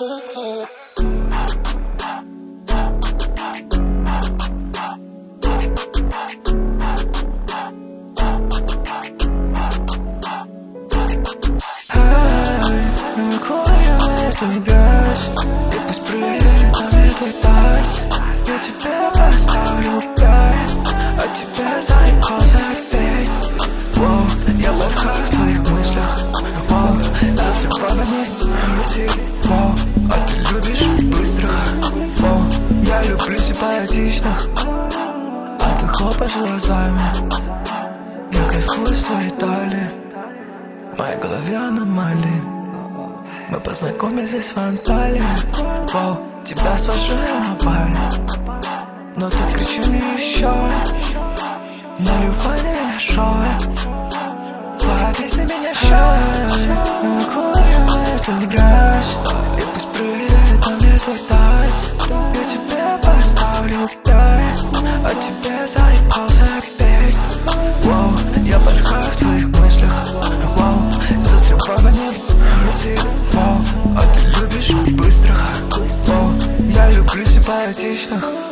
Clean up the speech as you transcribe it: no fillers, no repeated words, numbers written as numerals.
Мы курим эту грязь, и пусть приедет нам этот тайс. Я тебе поставлю 5, а тебе заебался опять. Воу, я порхаю в твоих мыслях. Воу, застревай лети. Воу, а ты любишь быстрых. Воу, я люблю симпатичных, а ты хлопаешь глазами. Я кайфую с твоей талии, в моей голове аномалии. Мы познакомились в Анталии. Воу, тебя свожу я на Бали, но ты кричи мне еще. Налью файны меня шоу, повесни меня шоу. Мы курим эту грязь, и пусть приедет нам этот тайс. Я тебе поставлю 5, а тебе заебался опять. Воу, я порхаю в твоих мыслях. Воу, застревай в небе, лети. Воу, а ты любишь быстрых. Воу, я люблю симпатичных.